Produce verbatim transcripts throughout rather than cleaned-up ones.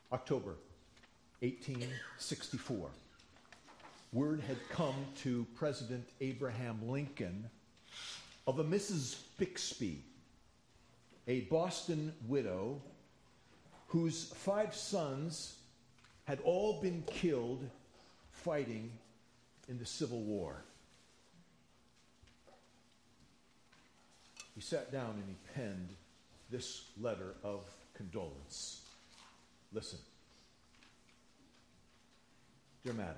October eighteen sixty-four. Word had come to President Abraham Lincoln of a Missus Bixby, a Boston widow whose five sons had all been killed fighting in the Civil War. He sat down and he penned this letter of condolence. Listen. Dear Madam,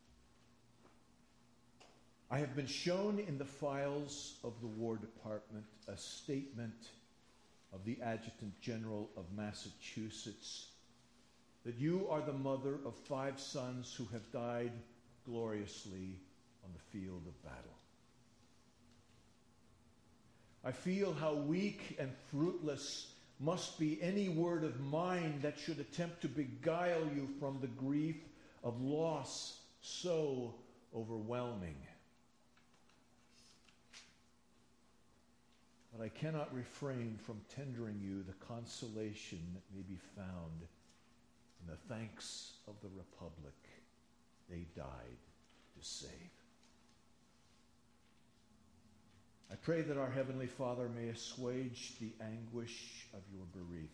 I have been shown in the files of the War Department a statement of the Adjutant General of Massachusetts that you are the mother of five sons who have died gloriously on the field of battle. I feel how weak and fruitless must be any word of mine that should attempt to beguile you from the grief of loss so overwhelming. But I cannot refrain from tendering you the consolation that may be found in the thanks of the Republic they died to save. I pray that our Heavenly Father may assuage the anguish of your bereavement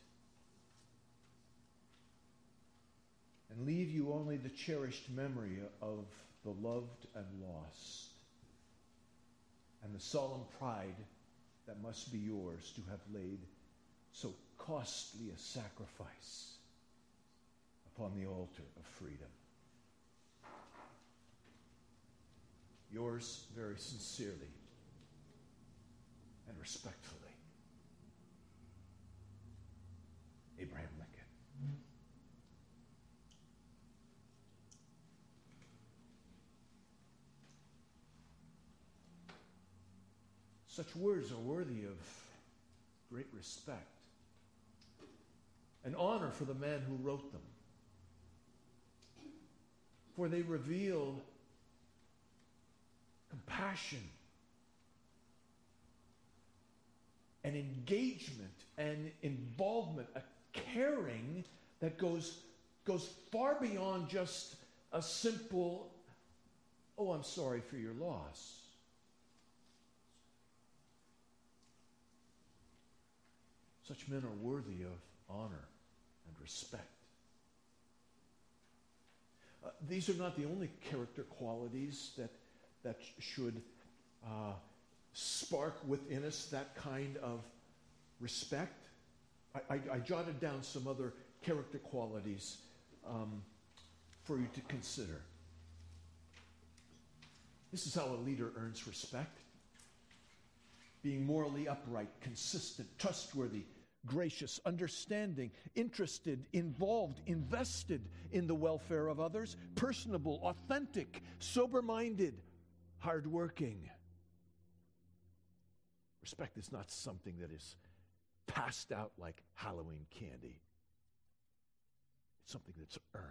and leave you only the cherished memory of the loved and lost and the solemn pride that must be yours to have laid so costly a sacrifice upon the altar of freedom. Yours very sincerely and respectfully, Abraham Lincoln. Such words are worthy of great respect and honor for the man who wrote them, for they reveal compassion and engagement and involvement, a caring that goes, goes far beyond just a simple, oh, I'm sorry for your loss. Such men are worthy of honor and respect. Uh, these are not the only character qualities that, that should uh, spark within us that kind of respect. I, I, I jotted down some other character qualities um, for you to consider. This is how a leader earns respect. Being morally upright, consistent, trustworthy, gracious, understanding, interested, involved, invested in the welfare of others, personable, authentic, sober-minded, hardworking. Respect is not something that is passed out like Halloween candy. It's something that's earned.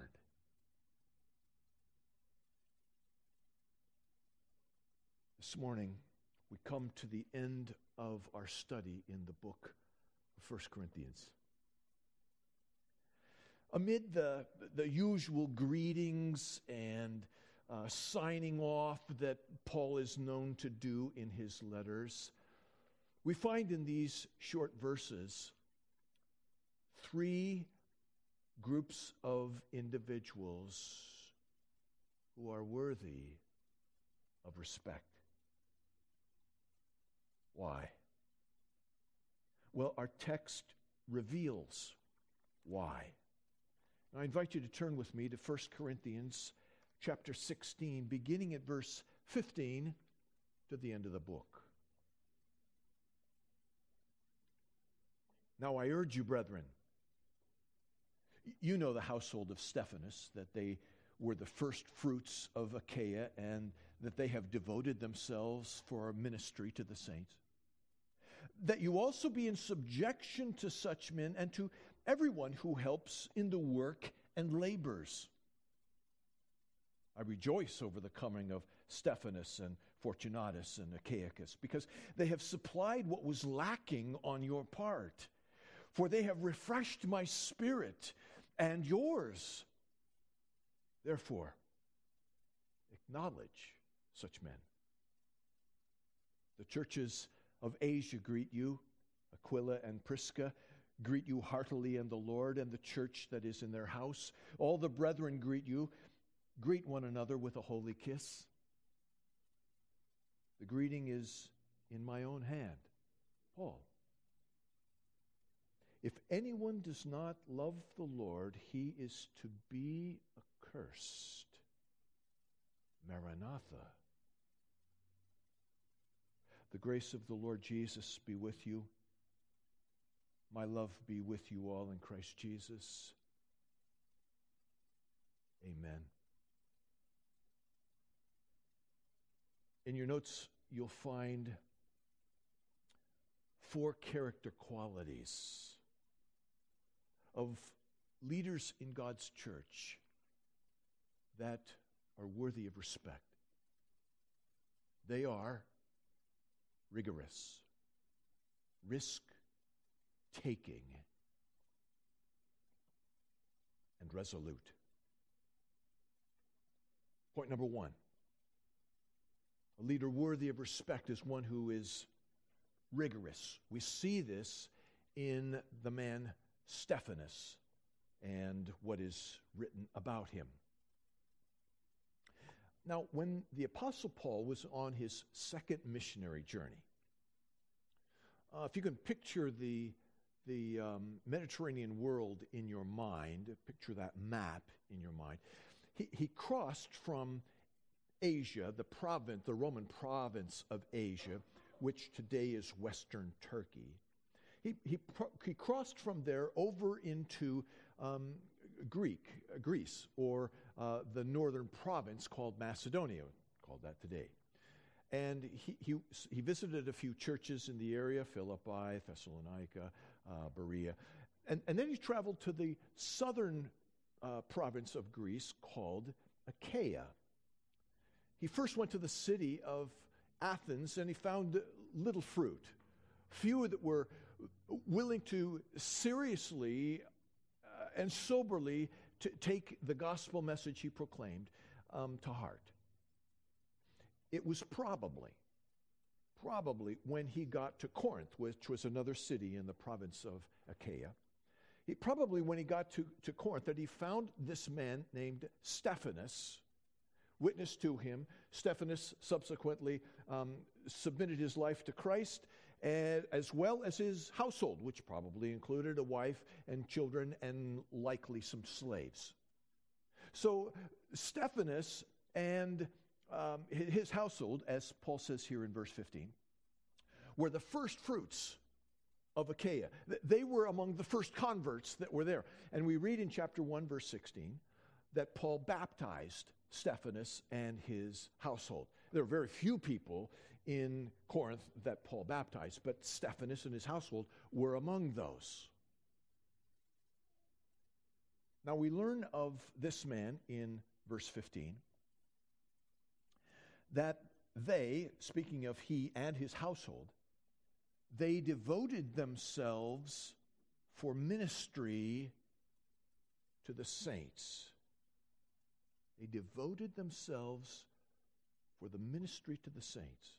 This morning, we come to the end of our study in the book of First Corinthians. Amid the, the usual greetings and uh, signing off that Paul is known to do in his letters, we find in these short verses three groups of individuals who are worthy of respect. Why? Well, our text reveals why. Now, I invite you to turn with me to First Corinthians chapter sixteen, beginning at verse fifteen to the end of the book. Now I urge you, brethren, you know the household of Stephanas, that they were the first fruits of Achaia, and that they have devoted themselves for ministry to the saints. That you also be in subjection to such men and to everyone who helps in the work and labors. I rejoice over the coming of Stephanas and Fortunatus and Achaicus, because they have supplied what was lacking on your part. For they have refreshed my spirit, and yours. Therefore, acknowledge such men. The churches of Asia greet you. Aquila and Prisca greet you heartily in the Lord, and the church that is in their house. All the brethren greet you. Greet one another with a holy kiss. The greeting is in my own hand. Paul. If anyone does not love the Lord, he is to be accursed. Maranatha. The grace of the Lord Jesus be with you. My love be with you all in Christ Jesus. Amen. In your notes, you'll find four character qualities of leaders in God's church that are worthy of respect. They are rigorous, risk-taking, and resolute. Point number one. A leader worthy of respect is one who is rigorous. We see this in the man Stephanas and what is written about him. Now, when the Apostle Paul was on his second missionary journey, uh, if you can picture the, the um, Mediterranean world in your mind, picture that map in your mind, he, he crossed from Asia, the province, the Roman province of Asia, which today is Western Turkey. He, he, he crossed from there over into um, Greek, uh, Greece, or uh, the northern province called Macedonia, called that today. And he, he, he visited a few churches in the area, Philippi, Thessalonica, uh, Berea. And, and then he traveled to the southern uh, province of Greece called Achaia. He first went to the city of Athens, and he found little fruit. Few that were willing to seriously uh, and soberly to take the gospel message he proclaimed um, to heart. It was probably, probably when he got to Corinth, which was another city in the province of Achaia, he, probably when he got to, to Corinth, that he found this man named Stephanas, witnessed to him. Stephanas subsequently um, submitted his life to Christ, and, as well as his household, which probably included a wife and children and likely some slaves. So Stephanas and um, his household, as Paul says here in verse fifteen, were the first fruits of Achaia. They were among the first converts that were there. And we read in chapter one, verse sixteen, that Paul baptized Stephanas and his household. There are very few people in Corinth that Paul baptized, but Stephanas and his household were among those. Now we learn of this man in verse fifteen that they, speaking of he and his household, they devoted themselves for ministry to the saints. They devoted themselves for the ministry to the saints.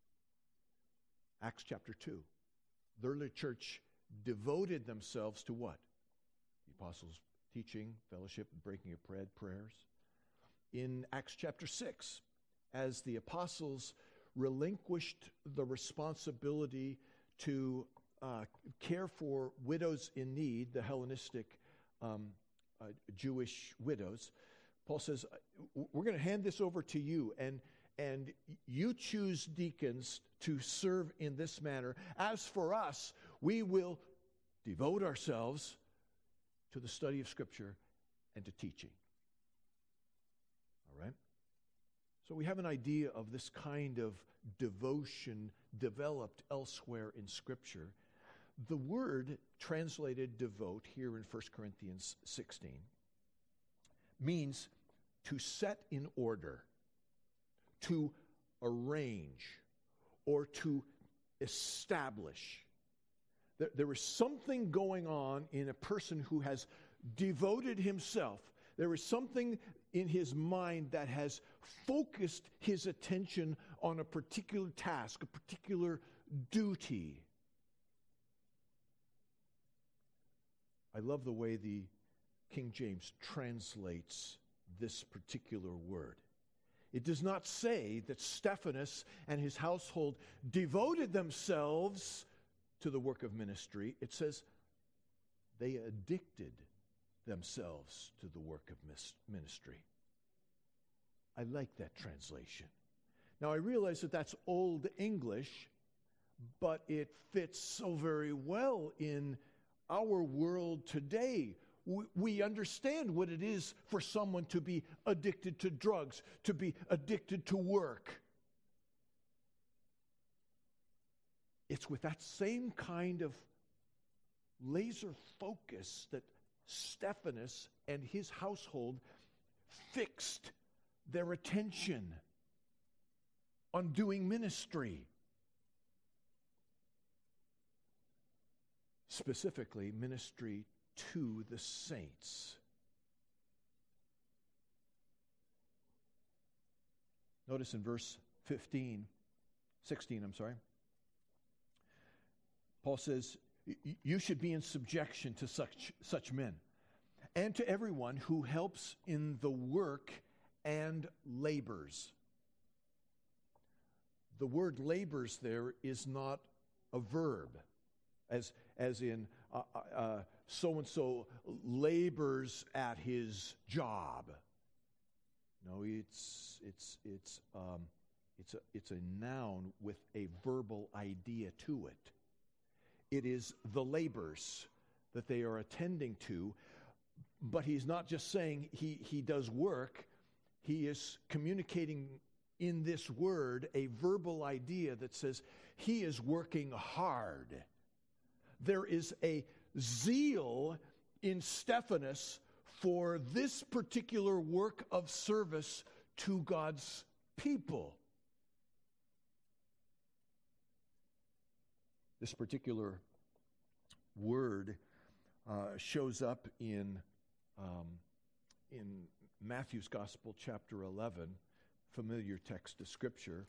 Acts chapter two. The early church devoted themselves to what? The apostles' teaching, fellowship, breaking of bread, prayers. In Acts chapter six, as the apostles relinquished the responsibility to uh, care for widows in need, the Hellenistic um, uh, Jewish widows, Paul says, we're going to hand this over to you, and, and you choose deacons to serve in this manner. As for us, we will devote ourselves to the study of Scripture and to teaching. All right? So we have an idea of this kind of devotion developed elsewhere in Scripture. The word translated devote here in First Corinthians sixteen means to set in order, to arrange, or to establish. There, there is something going on in a person who has devoted himself. There is something in his mind that has focused his attention on a particular task, a particular duty. I love the way the King James translates this particular word. It does not say that Stephanas and his household devoted themselves to the work of ministry. It says they addicted themselves to the work of ministry. I like that translation. Now, I realize that that's Old English, but it fits so very well in our world today. We, we understand what it is for someone to be addicted to drugs, to be addicted to work. It's with that same kind of laser focus that Stephanas and his household fixed their attention on doing ministry. Specifically, ministry to the saints. Notice in verse fifteen, sixteen, I'm sorry. Paul says, you should be in subjection to such, such men, and to everyone who helps in the work and labors. The word labors there is not a verb, as, as in uh, uh, so-and-so labors at his job. No, it's, it's, it's, um, it's, a, it's a noun with a verbal idea to it. It is the labors that they are attending to, but he's not just saying he, he does work. He is communicating in this word a verbal idea that says he is working hard. There is a zeal in Stephanas for this particular work of service to God's people. This particular word uh, shows up in um, in Matthew's Gospel, chapter eleven, familiar text of Scripture.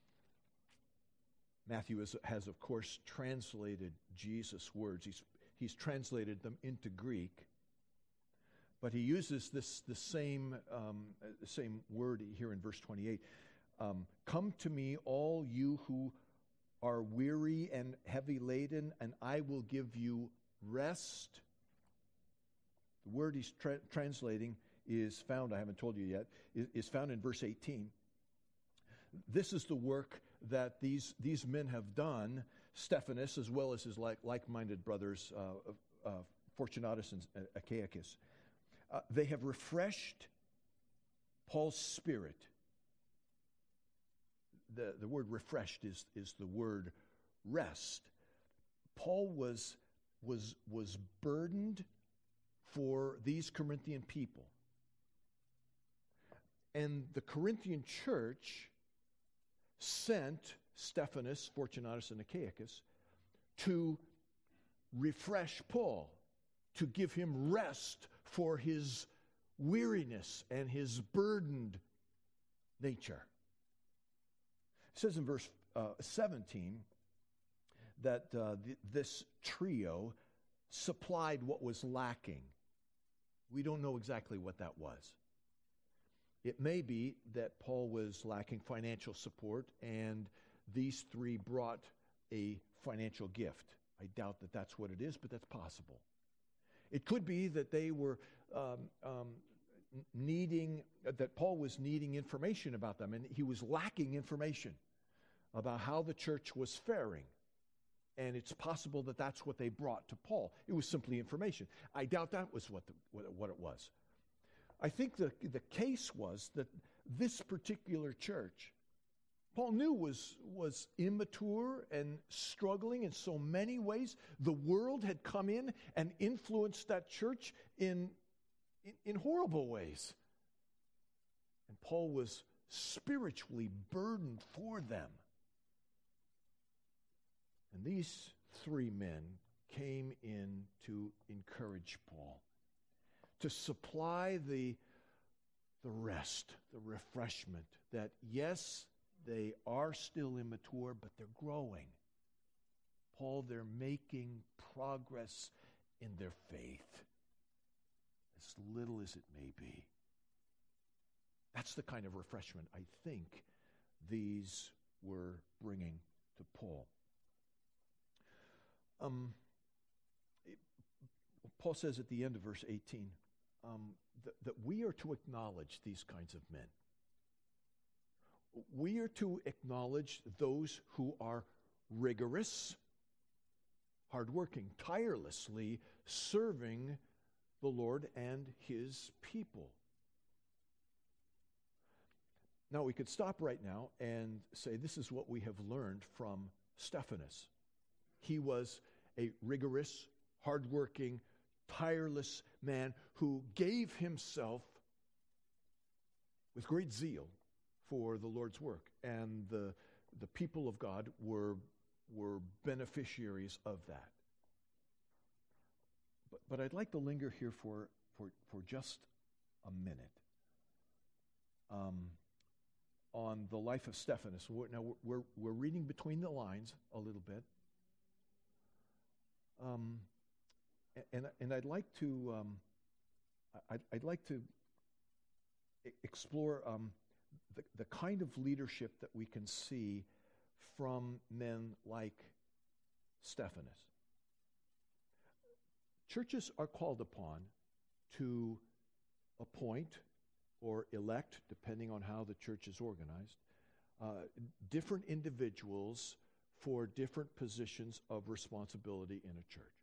Matthew is, has, of course, translated Jesus' words. He's he's translated them into Greek, but he uses this the same um, same word here in verse twenty-eight. Um, Come to me, all you who are weary and heavy laden, and I will give you rest. The word he's tra- translating is found, I haven't told you yet, is, is found in verse eighteen. This is the work that these, these men have done, Stephanas, as well as his like, like-minded brothers, uh, uh, Fortunatus and Achaicus. Uh, they have refreshed Paul's spirit. The, the word refreshed is, is the word rest. Paul was, was, was burdened for these Corinthian people. And the Corinthian church sent Stephanas, Fortunatus, and Achaicus to refresh Paul, to give him rest for his weariness and his burdened nature. It says in verse uh, seventeen that uh, th- this trio supplied what was lacking. We don't know exactly what that was. It may be that Paul was lacking financial support and these three brought a financial gift. I doubt that that's what it is, but that's possible. It could be that they were um, um, needing, that Paul was needing information about them, and he was lacking information about how the church was faring. And it's possible that that's what they brought to Paul. It was simply information. I doubt that was what, the, what, what it was. I think the, the case was that this particular church, Paul knew was, was immature and struggling in so many ways. The world had come in and influenced that church in, in, in horrible ways. And Paul was spiritually burdened for them. And these three men came in to encourage Paul. to supply the, the rest, the refreshment that, yes, they are still immature, but they're growing. Paul, they're making progress in their faith, as little as it may be. That's the kind of refreshment I think these were bringing to Paul. Um, it, Paul says at the end of verse eighteen um, that, that we are to acknowledge these kinds of men. We are to acknowledge those who are rigorous, hardworking, tirelessly serving the Lord and his people. Now, we could stop right now and say this is what we have learned from Stephanas. He was a rigorous, hardworking, tireless man who gave himself with great zeal for the Lord's work, and the the people of God were were beneficiaries of that. But, but I'd like to linger here for for, for just a minute um, on the life of Stephanas. We're, now we're we're reading between the lines a little bit, um, and and I'd like to um, I'd, I'd like to explore. Um, The, the kind of leadership that we can see from men like Stephanas. Churches are called upon to appoint or elect, depending on how the church is organized, uh, different individuals for different positions of responsibility in a church.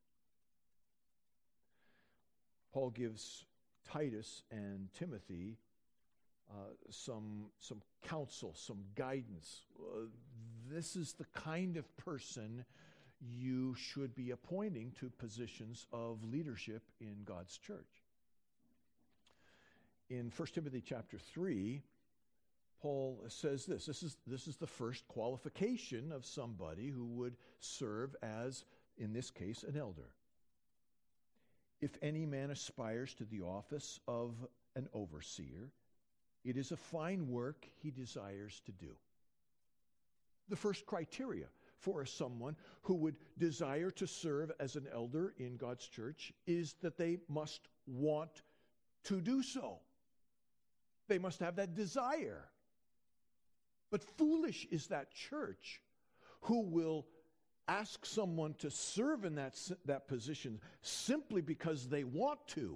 Paul gives Titus and Timothy Uh, some some counsel, some guidance. Uh, this is the kind of person you should be appointing to positions of leadership in God's church. In First Timothy chapter three, Paul says this. This is, this is the first qualification of somebody who would serve as, in this case, an elder. If any man aspires to the office of an overseer, it is a fine work he desires to do. The first criteria for someone who would desire to serve as an elder in God's church is that they must want to do so. They must have that desire. But foolish is that church who will ask someone to serve in that, that position simply because they want to.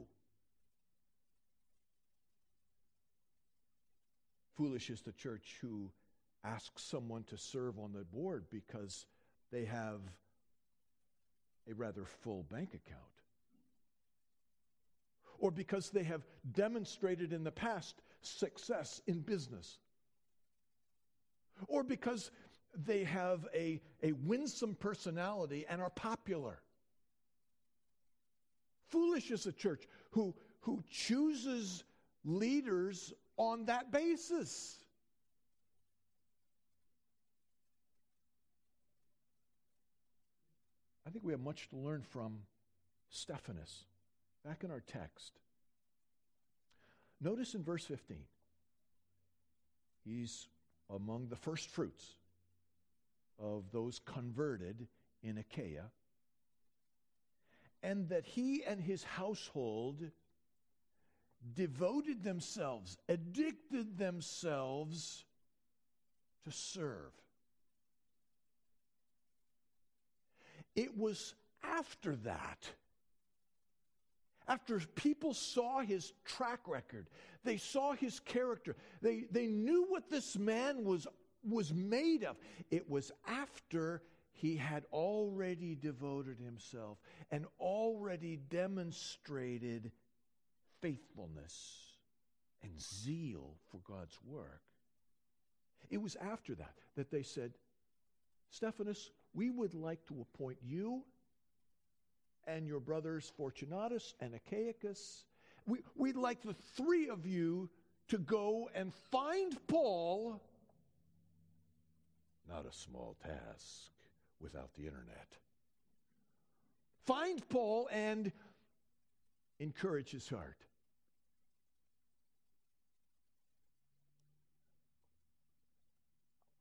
Foolish is the church who asks someone to serve on the board because they have a rather full bank account, or because they have demonstrated in the past success in business, or because they have a, a winsome personality and are popular. Foolish is a church who, who chooses leaders on that basis. I think we have much to learn from Stephanas. Back in our text, notice in verse fifteen, he's among the first fruits of those converted in Achaia, and that he and his household devoted themselves, addicted themselves to serve. It was after that, after people saw his track record, they saw his character, they, they knew what this man was, was made of. It was after he had already devoted himself and already demonstrated faithfulness and zeal for God's work. It was after that that they said, Stephanas, we would like to appoint you and your brothers Fortunatus and Achaicus. We, we'd like the three of you to go and find Paul. Not a small task without the internet. Find Paul and encourage his heart.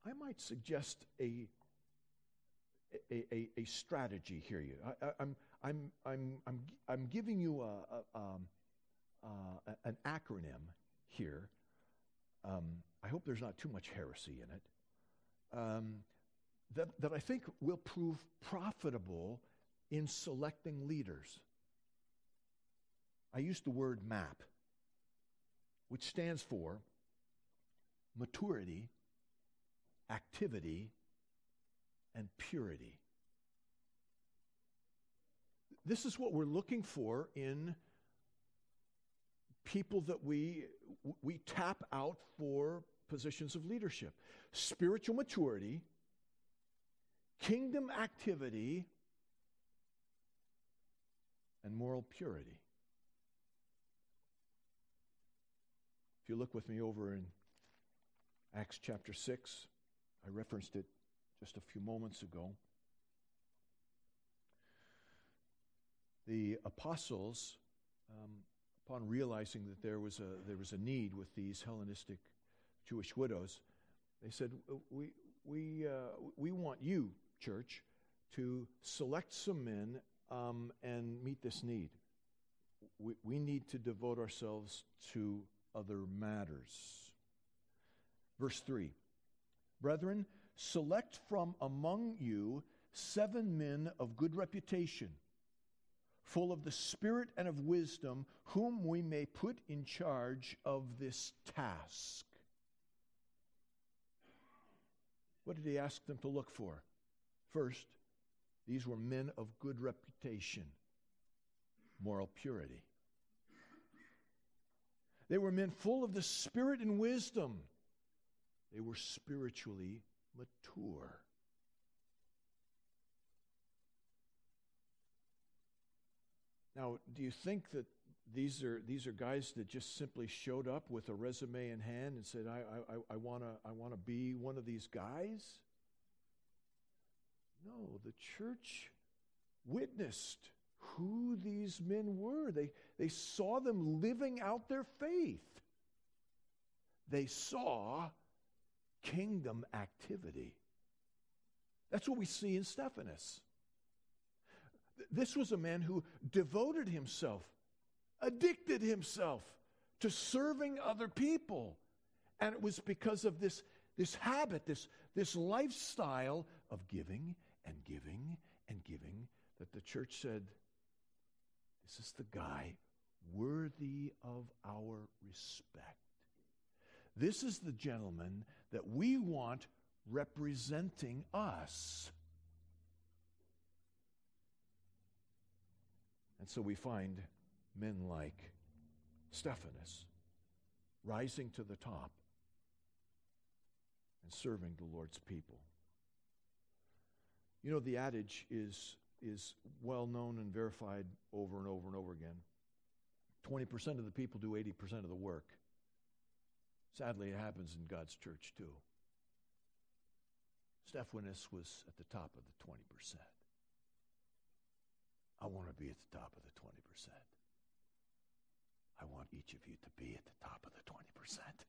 I might suggest a a, a, a strategy here. You, I, I, I'm I'm I'm I'm I'm giving you a, a um, uh, an acronym here. Um, I hope there's not too much heresy in it. Um, that that I think will prove profitable in selecting leaders. I use the word MAP, which stands for maturity, activity, and purity. This is what we're looking for in people that we we tap out for positions of leadership. Spiritual maturity, kingdom activity, and moral purity. If you look with me over in Acts chapter six, I referenced it just a few moments ago. The apostles, um, upon realizing that there was a there was a need with these Hellenistic Jewish widows, they said, "We we uh, we want you, church, to select some men um, and meet this need. We we need to devote ourselves to other matters." Verse three, "Brethren, select from among you seven men of good reputation, full of the Spirit and of wisdom, whom we may put in charge of this task." What did he ask them to look for? First, these were men of good reputation, moral purity. They were men full of the Spirit and wisdom. They were spiritually mature. Now, do you think that these are these are guys that just simply showed up with a resume in hand and said, I I I wanna I wanna be one of these guys? No, the church witnessed who these men were. They they saw them living out their faith. They saw kingdom activity. That's what we see in Stephanas. This was a man who devoted himself, addicted himself to serving other people. And it was because of this, this habit, this, this lifestyle of giving and giving and giving that the church said, this is the guy worthy of our respect. This is the gentleman that we want representing us. And so we find men like Stephanas rising to the top and serving the Lord's people. You know, the adage is, is well known and verified over and over and over again. twenty percent of the people do eighty percent of the work. Sadly, it happens in God's church too. Stephanas was at the top of the twenty percent. I want to be at the top of the twenty percent. I want each of you to be at the top of the twenty percent.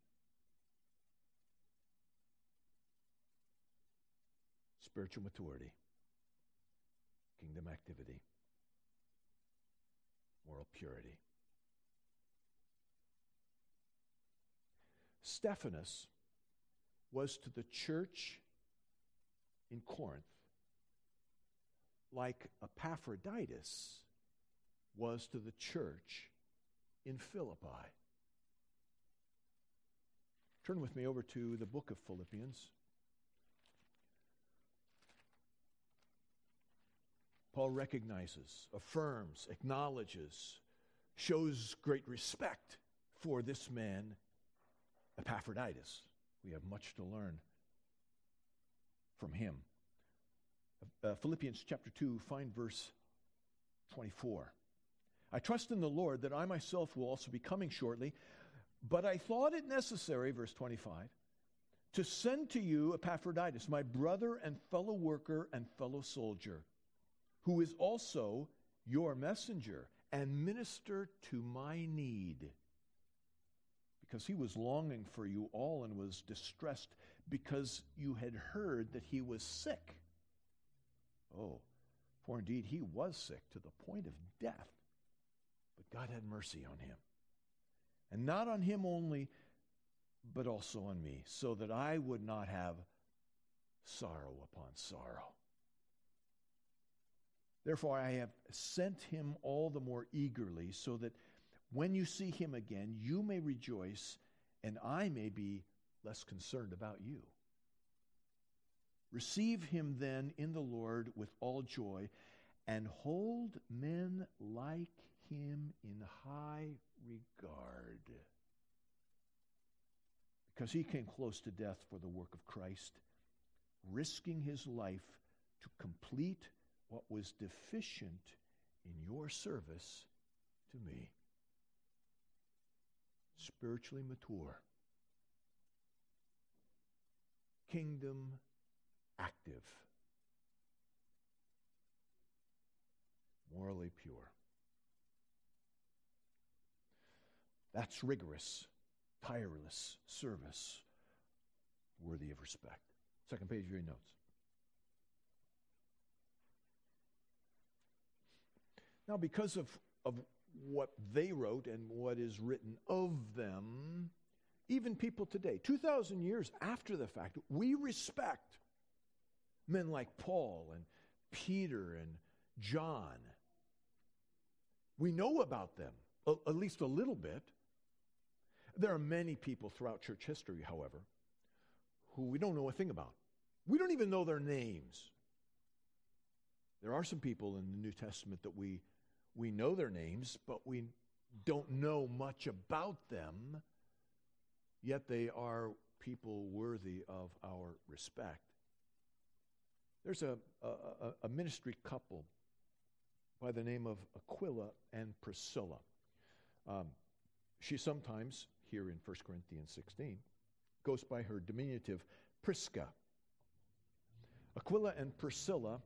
Spiritual maturity, kingdom activity, moral purity. Stephanas was to the church in Corinth like Epaphroditus was to the church in Philippi. Turn with me over to the book of Philippians. Paul recognizes, affirms, acknowledges, shows great respect for this man, Epaphroditus. We have much to learn from him. Uh, Philippians chapter two, find verse twenty-four. "I trust in the Lord that I myself will also be coming shortly, but I thought it necessary," verse twenty-five, "to send to you Epaphroditus, my brother and fellow worker and fellow soldier, who is also your messenger and minister to my need, because he was longing for you all and was distressed because you had heard that he was sick. Oh, for indeed he was sick to the point of death. But God had mercy on him. And not on him only, but also on me, so that I would not have sorrow upon sorrow. Therefore I have sent him all the more eagerly, so that when you see him again, you may rejoice, and I may be less concerned about you. Receive him then in the Lord with all joy, and hold men like him in high regard, because he came close to death for the work of Christ, risking his life to complete what was deficient in your service to me. Spiritually mature, kingdom active, morally pure. That's rigorous, tireless service, worthy of respect. Second page of your notes. Now, because of, of what they wrote and what is written of them, even people today, two thousand years after the fact, we respect men like Paul and Peter and John. We know about them, at least a little bit. There are many people throughout church history, however, who we don't know a thing about. We don't even know their names. There are some people in the New Testament that we we know their names, but we don't know much about them, yet they are people worthy of our respect. There's a, a, a ministry couple by the name of Aquila and Priscilla. Um, she sometimes, here in First Corinthians sixteen, goes by her diminutive Prisca. Aquila and Priscilla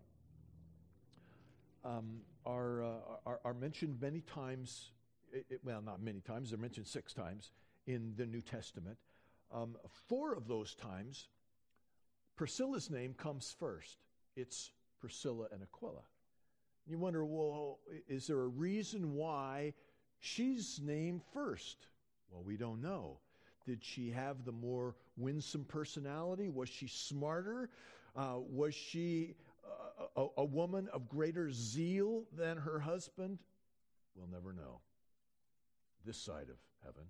um, are, uh, are are mentioned many times, it, it, well, not many times, they're mentioned six times in the New Testament. Um, four of those times, Priscilla's name comes first. It's Priscilla and Aquila. You wonder, well, is there a reason why she's named first? Well, we don't know. Did she have the more winsome personality? Was she smarter? Uh, was she a, a, a woman of greater zeal than her husband? We'll never know. This side of heaven.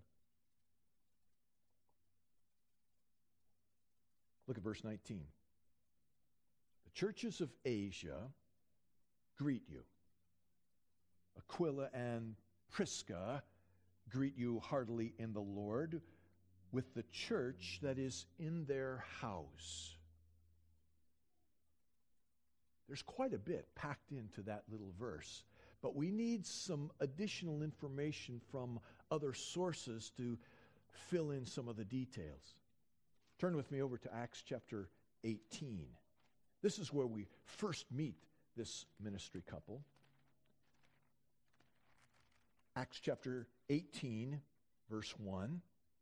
Look at verse nineteen. The churches of Asia greet you. Aquila and Prisca greet you heartily in the Lord, with the church that is in their house. There's quite a bit packed into that little verse, but we need some additional information from other sources to fill in some of the details. Turn with me over to Acts chapter eighteen. This is where we first meet this ministry couple. Acts chapter eighteen, verse one.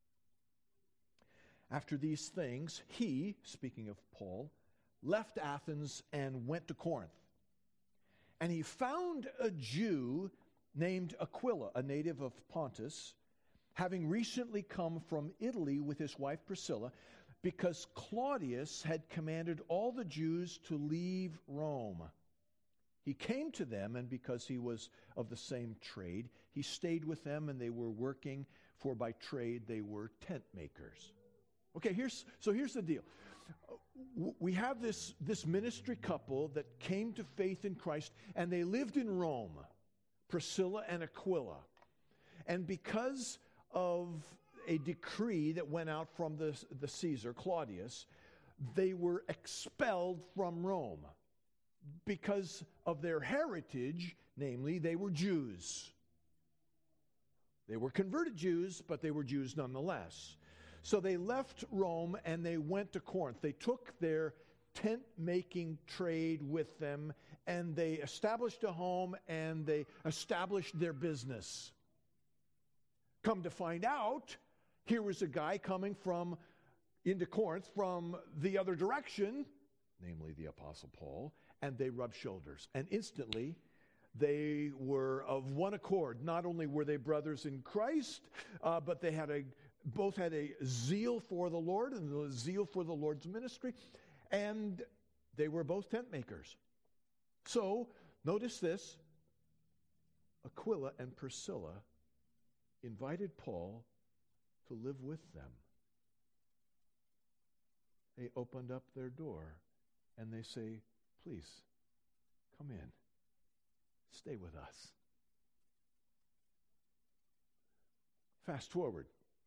After these things, he, speaking of Paul, left Athens and went to Corinth. And he found a Jew named Aquila, a native of Pontus, having recently come from Italy with his wife Priscilla, because Claudius had commanded all the Jews to leave Rome. He came to them, and because he was of the same trade, he stayed with them, and they were working, for by trade they were tent makers. Okay, here's so here's the deal. We have this, this ministry couple that came to faith in Christ, and they lived in Rome, Priscilla and Aquila. And because of a decree that went out from the, the Caesar, Claudius, they were expelled from Rome because of their heritage, namely, they were Jews. They were converted Jews, but they were Jews nonetheless. So they left Rome and they went to Corinth. They took their tent-making trade with them, and they established a home, and they established their business. Come to find out, here was a guy coming from into Corinth from the other direction, namely the Apostle Paul, and they rubbed shoulders. And instantly, they were of one accord. Not only were they brothers in Christ, uh, but they had a both had a zeal for the Lord and a zeal for the Lord's ministry, and they were both tent makers. So, notice this. Aquila and Priscilla invited Paul to live with them. They opened up their door and they say, please, come in. Stay with us. Fast forward.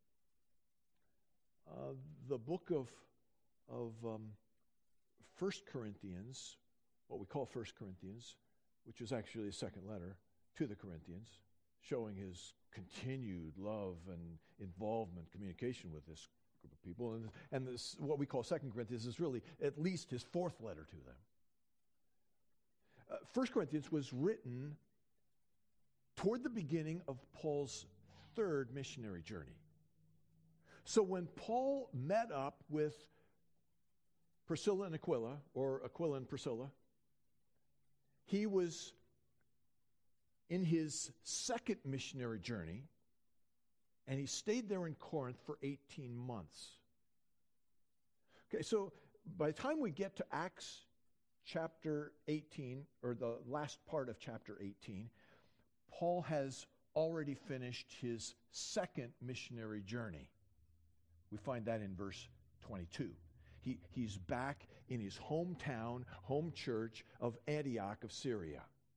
Uh, the book of, of um, First Corinthians, what we call First Corinthians, which is actually a second letter to the Corinthians, showing his continued love and involvement, communication with this group of people. And, and this, what we call Second Corinthians is really at least his fourth letter to them. Uh, First Corinthians was written toward the beginning of Paul's third missionary journey. So when Paul met up with Priscilla and Aquila, or Aquila and Priscilla, he was in his second missionary journey, and he stayed there in Corinth for eighteen months. Okay, so by the time we get to Acts chapter eighteen, or the last part of chapter eighteen, Paul has already finished his second missionary journey. We find that in verse twenty-two. He, he's back in his hometown, home church of Antioch of Syria.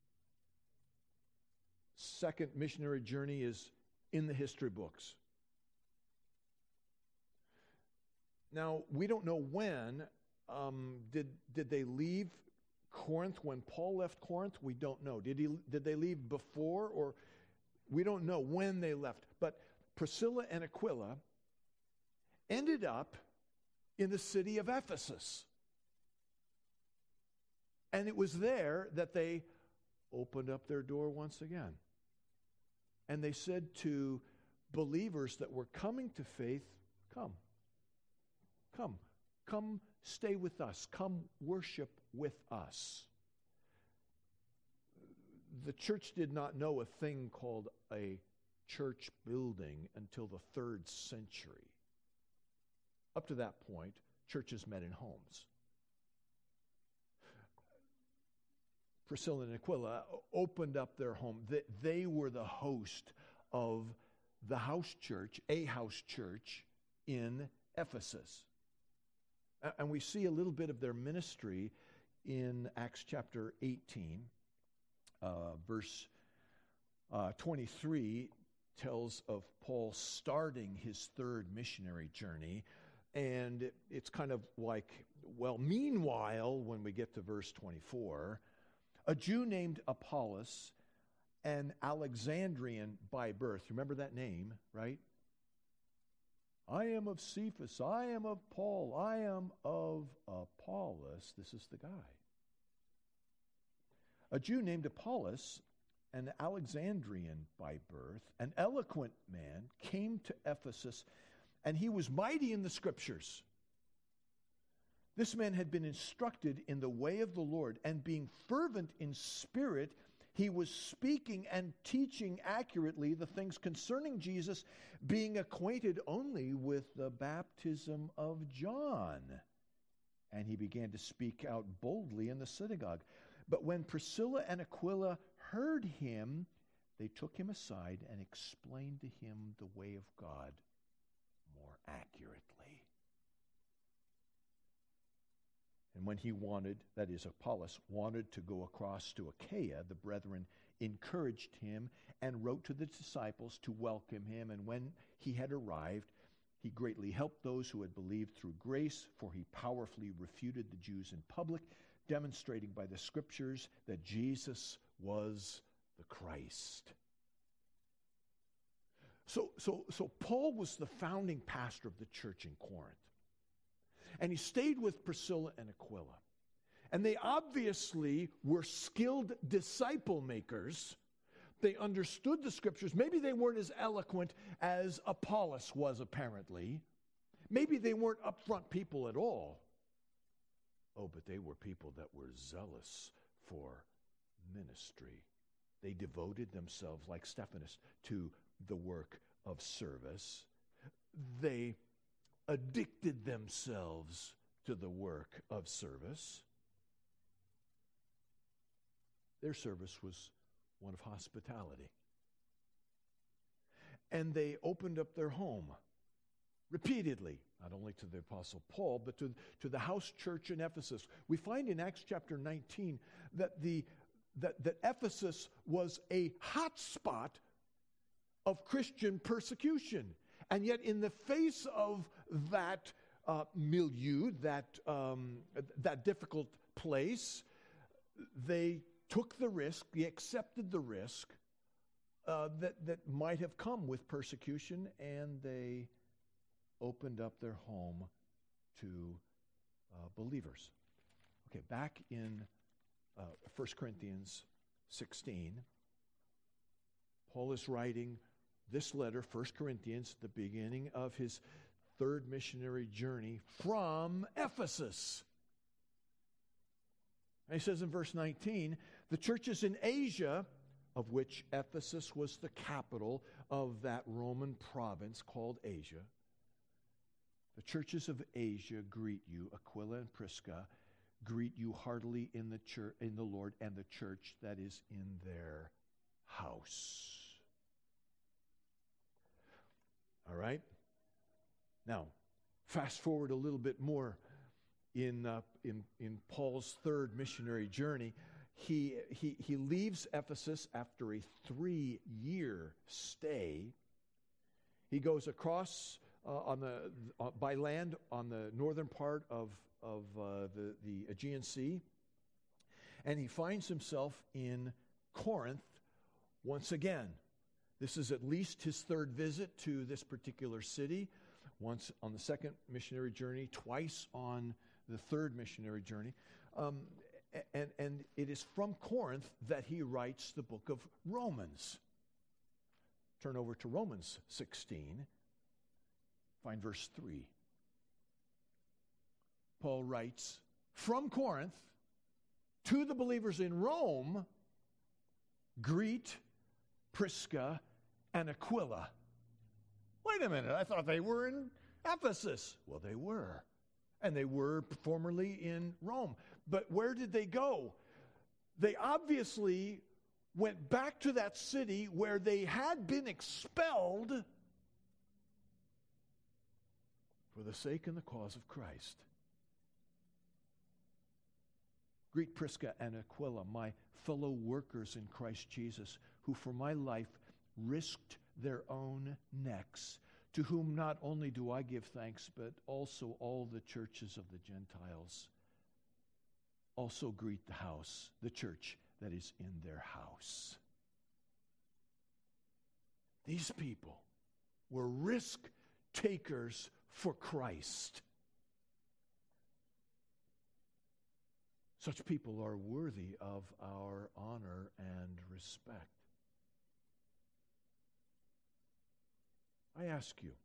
Second missionary journey is in the history books. Now, we don't know when. Um, did, did they leave Corinth when Paul left Corinth? We don't know. Did he? Did they leave before? Or we don't know when they left. But Priscilla and Aquila ended up in the city of Ephesus. And it was there that they opened up their door once again. And they said to believers that were coming to faith, come, come, come stay with us, come worship with us. The church did not know a thing called a church building until the third century. Up to that point, churches met in homes. Priscilla and Aquila opened up their home. They were the host of the house church, a house church in Ephesus. And we see a little bit of their ministry in Acts chapter eighteen. Uh, verse uh, twenty-three tells of Paul starting his third missionary journey. And it's kind of like, well, meanwhile, when we get to verse twenty-four, a Jew named Apollos, an Alexandrian by birth. Remember that name, right? I am of Cephas. I am of Paul. I am of Apollos. This is the guy. A Jew named Apollos, an Alexandrian by birth, an eloquent man, came to Ephesus, and he was mighty in the Scriptures. This man had been instructed in the way of the Lord, and being fervent in spirit, he was speaking and teaching accurately the things concerning Jesus, being acquainted only with the baptism of John. And he began to speak out boldly in the synagogue. But when Priscilla and Aquila heard him, they took him aside and explained to him the way of God more accurately. And when he wanted, that is, Apollos, wanted to go across to Achaia, the brethren encouraged him and wrote to the disciples to welcome him. And when he had arrived, he greatly helped those who had believed through grace, for he powerfully refuted the Jews in public, demonstrating by the Scriptures that Jesus was the Christ. So, so, so Paul was the founding pastor of the church in Corinth. And he stayed with Priscilla and Aquila. And they obviously were skilled disciple makers. They understood the Scriptures. Maybe they weren't as eloquent as Apollos was, apparently. Maybe they weren't upfront people at all. Oh, but they were people that were zealous for ministry. They devoted themselves, like Stephanus, to the work of service. They addicted themselves to the work of service. Their service was one of hospitality. And they opened up their home repeatedly, not only to the Apostle Paul, but to, to the house church in Ephesus. We find in Acts chapter nineteen that, the, that, that Ephesus was a hot spot of Christian persecution. And yet in the face of that uh, milieu, that, um, that difficult place, they took the risk, they accepted the risk uh, that, that might have come with persecution, and they opened up their home to uh, believers. Okay, back in uh, First Corinthians sixteen, Paul is writing this letter, First Corinthians, the beginning of his third missionary journey from Ephesus. And he says in verse nineteen, the churches in Asia, of which Ephesus was the capital of that Roman province called Asia, the churches of Asia greet you. Aquila and Prisca greet you heartily in the church, in the Lord, and the church that is in their house. All right? Now, fast forward a little bit more in uh, in in Paul's third missionary journey. He he he leaves Ephesus after a three-year stay. He goes across Uh, on the uh, by land on the northern part of of uh, the the Aegean Sea, and he finds himself in Corinth once again. This is at least his third visit to this particular city. Once on the second missionary journey, twice on the third missionary journey, um, and and it is from Corinth that he writes the book of Romans. Turn over to Romans sixteen. Find verse three. Paul writes, from Corinth to the believers in Rome, greet Prisca and Aquila. Wait a minute, I thought they were in Ephesus. Well, they were. And they were formerly in Rome. But where did they go? They obviously went back to that city where they had been expelled for the sake and the cause of Christ. Greet Prisca and Aquila, my fellow workers in Christ Jesus, who for my life risked their own necks, to whom not only do I give thanks, but also all the churches of the Gentiles. Also greet the house, the church that is in their house. These people were risk takers for Christ. Such people are worthy of our honor and respect. I ask you,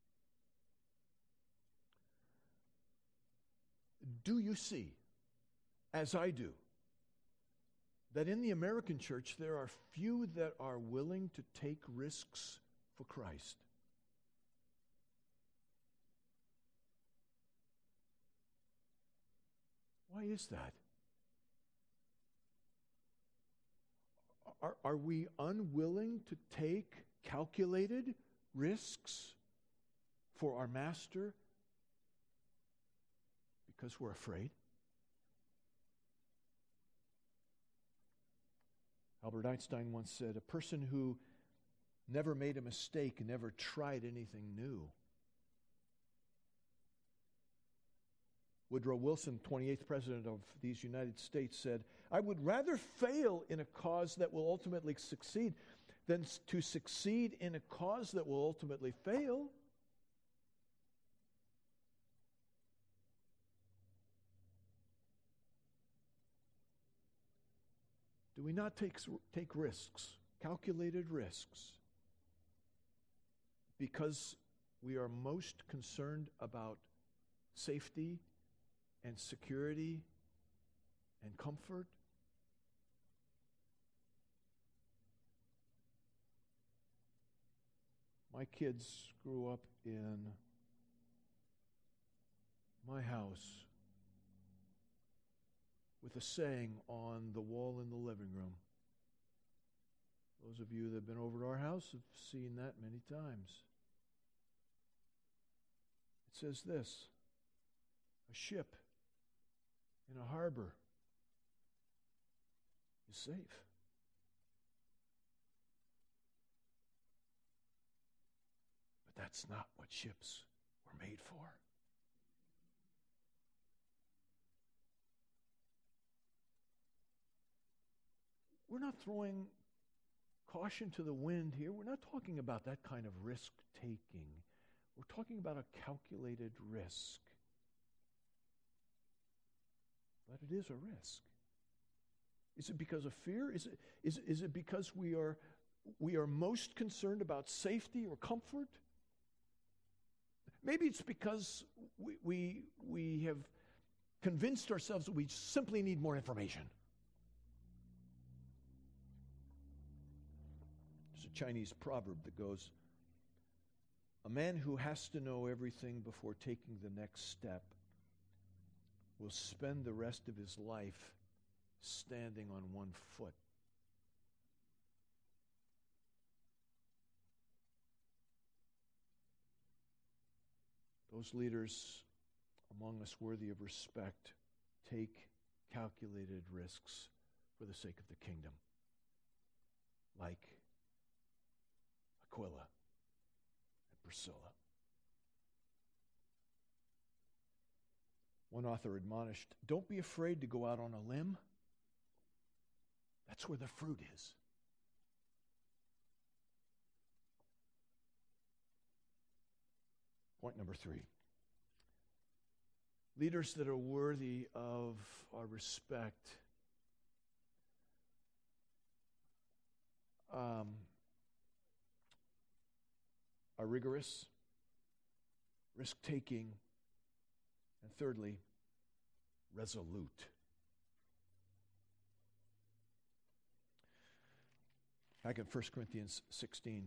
do you see, as I do, that in the American church there are few that are willing to take risks for Christ? Why is that? Are, are we unwilling to take calculated risks for our master because we're afraid? Albert Einstein once said, a person who never made a mistake never tried anything new. Woodrow Wilson, twenty-eighth President of these United States, said, I would rather fail in a cause that will ultimately succeed than to succeed in a cause that will ultimately fail. Do we not take, take risks, calculated risks, because we are most concerned about safety and security and comfort? My kids grew up in my house with a saying on the wall in the living room. Those of you that have been over to our house have seen that many times. It says this: a ship in a harbor is safe. But that's not what ships were made for. We're not throwing caution to the wind here. We're not talking about that kind of risk-taking. We're talking about a calculated risk. But it is a risk. Is it because of fear? Is it, is, is it because we are, we are most concerned about safety or comfort? Maybe it's because we, we, we have convinced ourselves that we simply need more information. There's a Chinese proverb that goes, a man who has to know everything before taking the next step will spend the rest of his life standing on one foot. Those leaders among us worthy of respect take calculated risks for the sake of the kingdom, like Aquila and Priscilla. One author admonished, don't be afraid to go out on a limb. That's where the fruit is. Point number three. Leaders that are worthy of our respect um, are rigorous, risk-taking, and thirdly, resolute. Back in First Corinthians sixteen,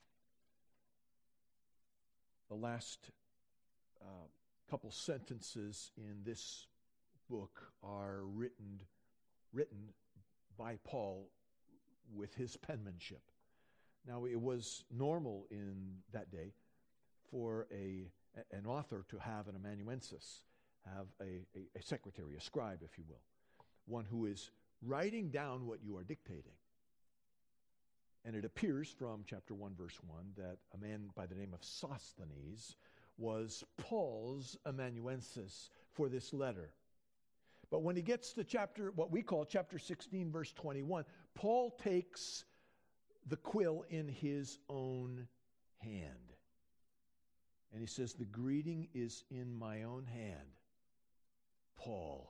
the last uh, couple sentences in this book are written, written by Paul with his penmanship. Now, it was normal in that day for a an author to have an amanuensis, have a, a, a secretary, a scribe, if you will, one who is writing down what you are dictating. And it appears from chapter one, verse one, that a man by the name of Sosthenes was Paul's amanuensis for this letter. But when he gets to chapter, what we call chapter sixteen, verse twenty-one, Paul takes the quill in his own hand. And he says, the greeting is in my own hand, Paul.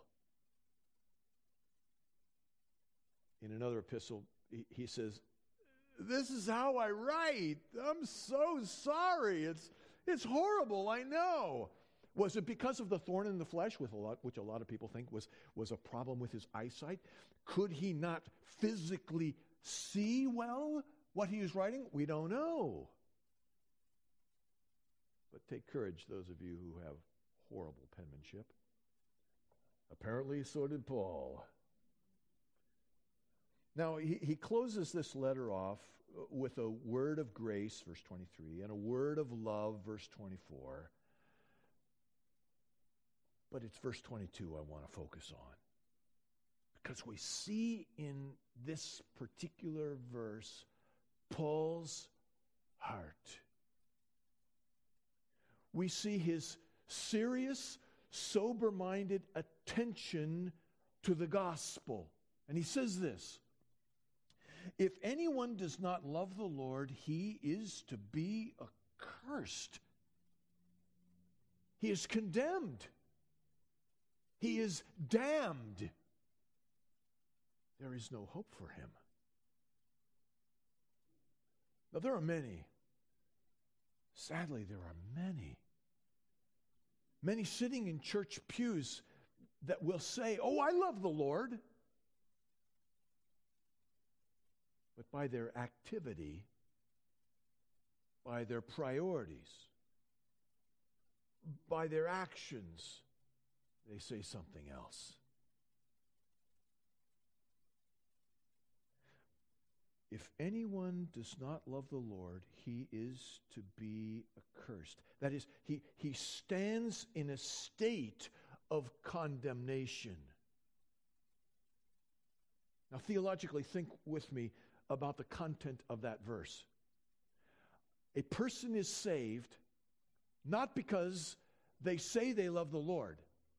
In another epistle, he, he says, this is how I write. I'm so sorry. It's it's horrible, I know. Was it because of the thorn in the flesh, with a lot, which a lot of people think was, was a problem with his eyesight? Could he not physically see well what he was writing? We don't know. But take courage, those of you who have horrible penmanship. Apparently, so did Paul. Now, he, he closes this letter off with a word of grace, verse twenty-three, and a word of love, verse twenty-four. But it's verse twenty-two I want to focus on. Because we see in this particular verse Paul's heart. We see his serious, sober-minded attention to the gospel. And he says this, if anyone does not love the Lord, he is to be accursed. He is condemned. He is damned. There is no hope for him. Now, there are many Sadly, there are many, many sitting in church pews that will say, "Oh, I love the Lord." But by their activity, by their priorities, by their actions, they say something else. If anyone does not love the Lord, he is to be accursed. That is, he, he stands in a state of condemnation. Now, theologically, think with me about the content of that verse. A person is saved not because they say they love the Lord.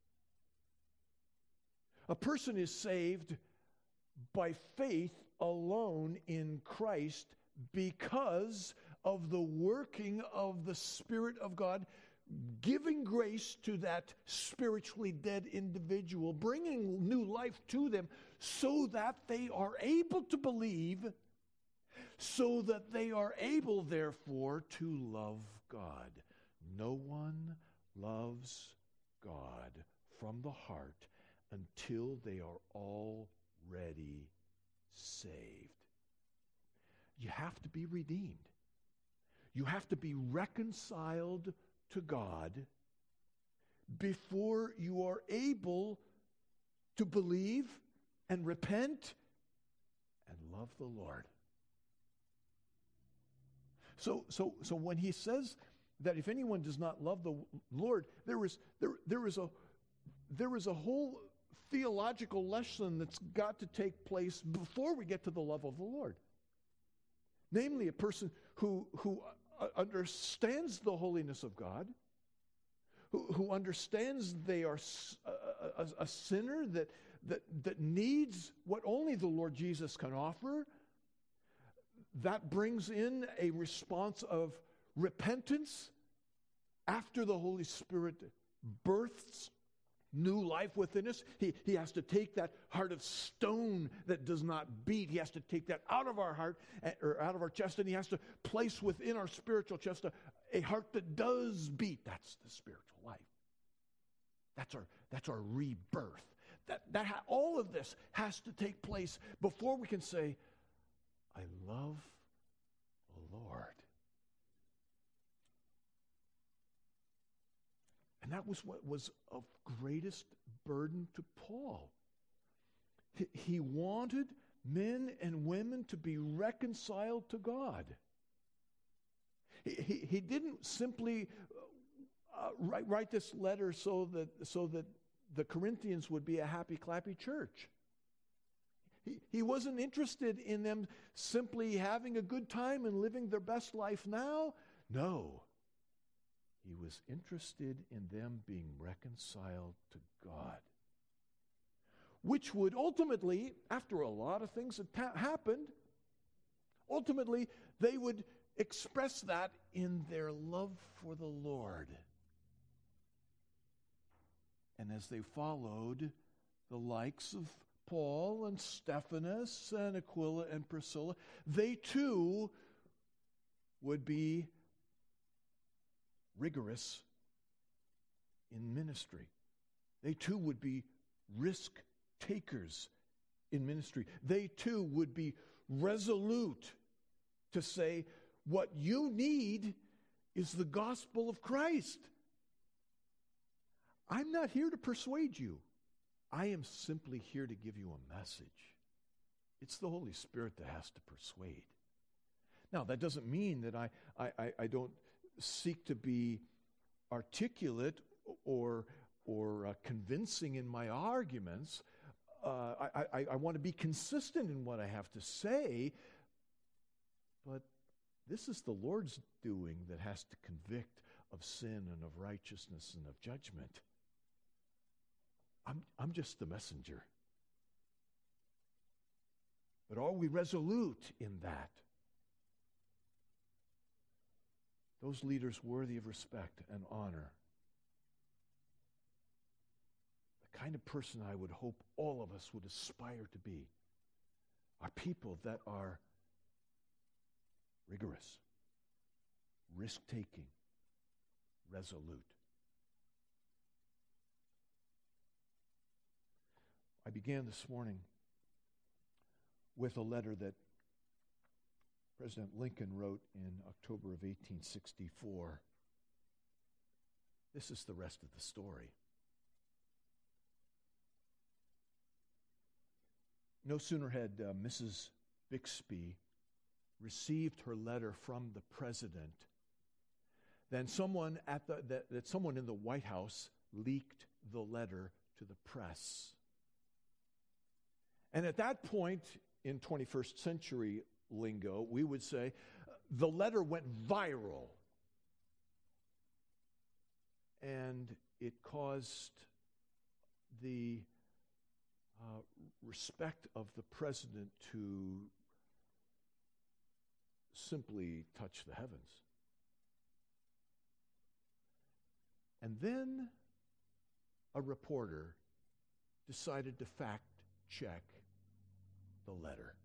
A person is saved by faith alone in Christ because of the working of the Spirit of God, giving grace to that spiritually dead individual, bringing new life to them so that they are able to believe, so that they are able, therefore, to love God. No one loves God from the heart until they are already saved. You have to be redeemed. You have to be reconciled to God before you are able to believe and repent and love the Lord. So, so, so when he says that if anyone does not love the Lord, there is there there is a there is a whole theological lesson that's got to take place before we get to the love of the Lord. Namely, a person who who understands the holiness of God, who, who understands they are a, a, a sinner that, that, that needs what only the Lord Jesus can offer. That brings in a response of repentance after the Holy Spirit births new life within us. He, he has to take that heart of stone that does not beat. He has to take that out of our heart, or out of our chest, and he has to place within our spiritual chest a, a heart that does beat. That's the spiritual life. That's our, that's our rebirth. That, that ha- all of this has to take place before we can say, I love the Lord. And that was what was of greatest burden to Paul. He, he wanted men and women to be reconciled to God. He, he, he didn't simply uh, write, write this letter so that, so that the Corinthians would be a happy, clappy church. He, he wasn't interested in them simply having a good time and living their best life now. No. He was interested in them being reconciled to God, which would ultimately, after a lot of things had ta- happened, ultimately they would express that in their love for the Lord. And as they followed the likes of Paul and Stephanas and Aquila and Priscilla, they too would be rigorous in ministry. They too would be risk takers in ministry. They too would be resolute to say, what you need is the gospel of Christ. I'm not here to persuade you. I am simply here to give you a message. It's the Holy Spirit that has to persuade. Now, that doesn't mean that I, I, I don't seek to be articulate or or uh, convincing in my arguments. Uh, I, I, I want to be consistent in what I have to say, but this is the Lord's doing that has to convict of sin and of righteousness and of judgment. I'm, I'm just the messenger. But are we resolute in that? Those leaders worthy of respect and honor. The kind of person I would hope all of us would aspire to be are people that are rigorous, risk-taking, resolute. I began this morning with a letter that President Lincoln wrote in October of eighteen sixty-four. This is the rest of the story. No sooner had uh, Missus Bixby received her letter from the president than someone at the that, that someone in the White House leaked the letter to the press. And at that point, in twenty-first century lingo, we would say the letter went viral. And it caused the uh, respect of the president to simply touch the heavens. And then a reporter decided to fact check the letter.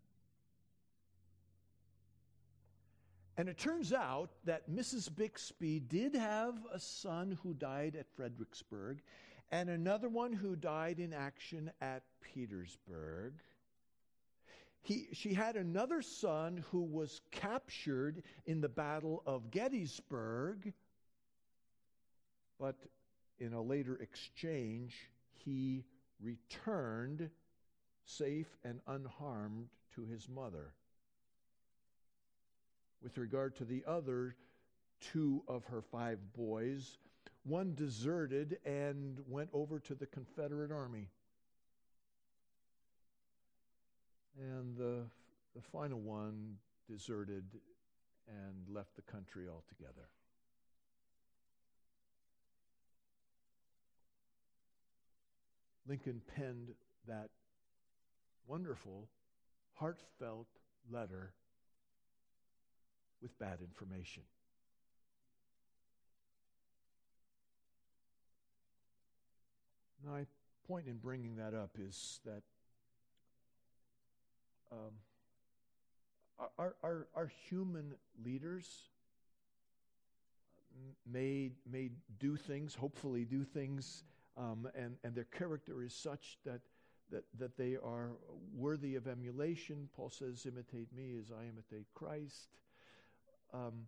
And it turns out that Missus Bixby did have a son who died at Fredericksburg and another one who died in action at Petersburg. He, she had another son who was captured in the Battle of Gettysburg, but in a later exchange, he returned safe and unharmed to his mother. With regard to the other two of her five boys, one deserted and went over to the Confederate Army. And the, the final one deserted and left the country altogether. Lincoln penned that wonderful, heartfelt letter with bad information. My point in bringing that up is that um, our, our, our human leaders may, may do things, hopefully do things, um, and, and their character is such that, that, that they are worthy of emulation. Paul says, imitate me as I imitate Christ. Um,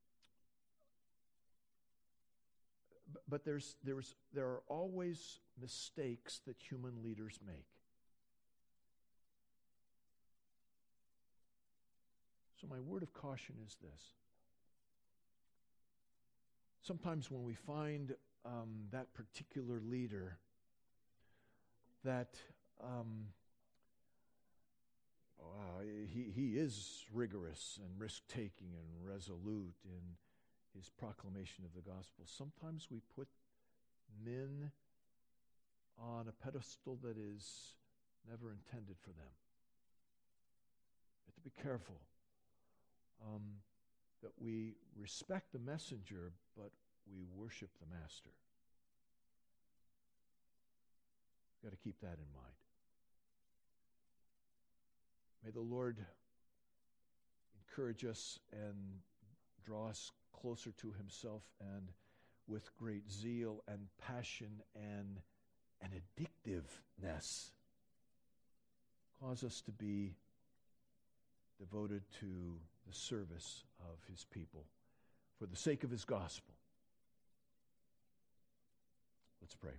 but there's, there's, there are always mistakes that human leaders make. So my word of caution is this. Sometimes when we find um, that particular leader that um, Wow, he, he is rigorous and risk-taking and resolute in his proclamation of the gospel. Sometimes we put men on a pedestal that is never intended for them. We have to be careful um, that we respect the messenger, but we worship the master. We've got to keep that in mind. May the Lord encourage us and draw us closer to himself, and with great zeal and passion and an addictiveness, cause us to be devoted to the service of his people for the sake of his gospel. Let's pray.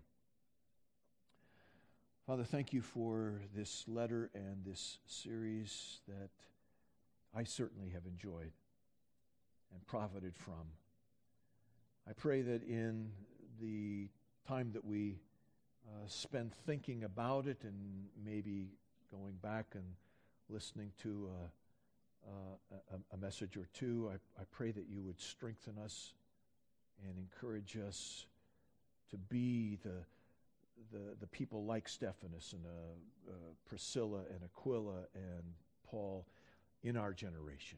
Father, thank you for this letter and this series that I certainly have enjoyed and profited from. I pray that in the time that we uh, spend thinking about it and maybe going back and listening to a, a, a message or two, I, I pray that you would strengthen us and encourage us to be the The, the people like Stephanus and uh, uh, Priscilla and Aquila and Paul in our generation.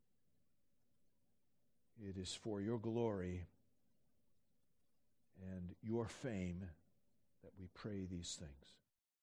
It is for your glory and your fame that we pray these things.